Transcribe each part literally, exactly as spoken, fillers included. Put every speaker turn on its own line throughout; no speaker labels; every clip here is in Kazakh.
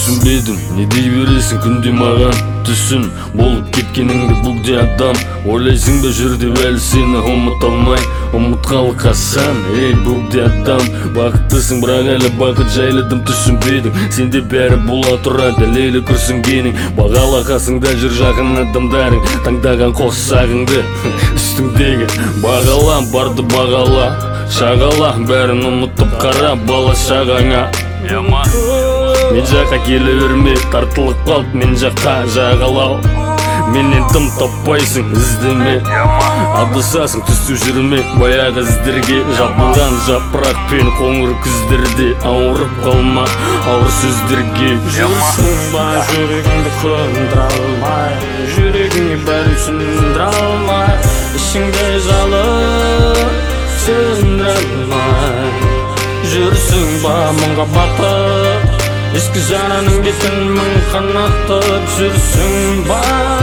түсінбедім, не дей бересің күнде маған түсін болып кеткеніңді бұл де адам. Ойлайсың ба жүр деп әлі сені ұмыта алмай, ұмытқалы қасан, ей бұл де адам. Бақыттысың бірақ әлі бақыт жайладым түсінбедің, сенде бәрі бола тұрады лейлі күрсінгенің. Бағала қасыңда жүр жақын адамдарың, таңдаған қоссағыңды үстіңдегі бағала, барды бағала шағала, бәрін ұмытып қара бала шағаңа. Мен жаққа келе берме, тартылып қалып мен жаққа жағалау. Менен тым таппайсың, іздеме, адасасың түсіп жүрме баяғы іздерге. Жабылған жапырақ пен қоңыр күздерде ауырып қалма ауыр сөздерге.
Жүрсің ба жүрегіңді көндіре алмай, жүрегіңе бәрін түсіндіре алмай, ішіңде жалын сөндіре алмай. Жүрсің ба мұңға батып, ескі жараның бетін мың қанаттап. Жүрсің ба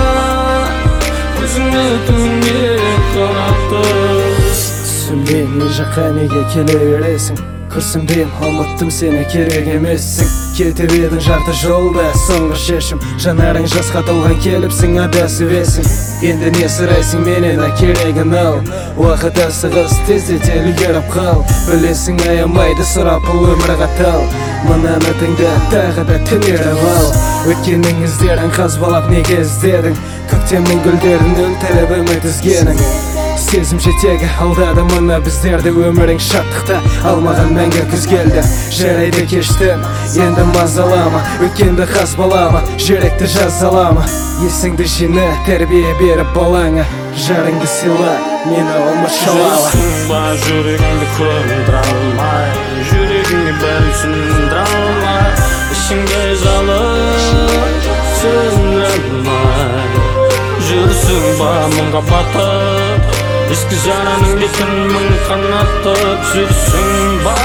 көзіңе түнге қаратып.
Түсінбеймін мен жаққа неге келе бересің, күрсінбеймін ұмыттым сені керек емессің. Кетіп едің жарты жолда соңғы шешім, жанарың жасқа толған келіпсің адасып есің. Енді не сұрайсың менен керегін ал, уақыт асығыс тездете үлгеріп қал. Білесің аямайды сұрап бұл өмір қатал, мынаны тыңда тағы да түнеріп ал. Өткеннің іздерін қазбалап неге іздедің, көктемнің гүлдерін өлтіріп үміт үзгенің. Сезім жетегі алдады мына біздерді, өмірің шаттықта алмаған мәңгі күз келді. Жарайды кештім, енді мазалама, өткенді қазбалама, жүректі жазалама. Есіңді жина, тәрбие беріп балаңа, жарыңды сыйла, мені ұмытшалама.
Жүрсің ба жүрегіңді көндіре алмай, жүрегіңе бәрін түсіндіре алмай, ішіңде жалын сөндіре алмай. Жүрсің ба мұңға батып, ескі жараның бетін мың қанаттап. Жүрсің ба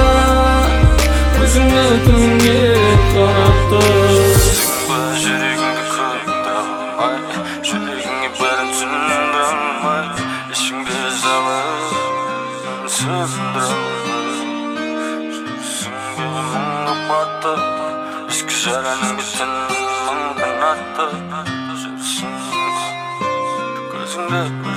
көзіңе түнге қаратып. Жүрегіңді көндіре алмай, жүрегіңе бәрін түсіндіре алмай, ішіңде жалын сөндіре алмай. Жүрсің ба мұңға батып, ескі жараның бетін мың қанаттап. Жүрсің көзіңде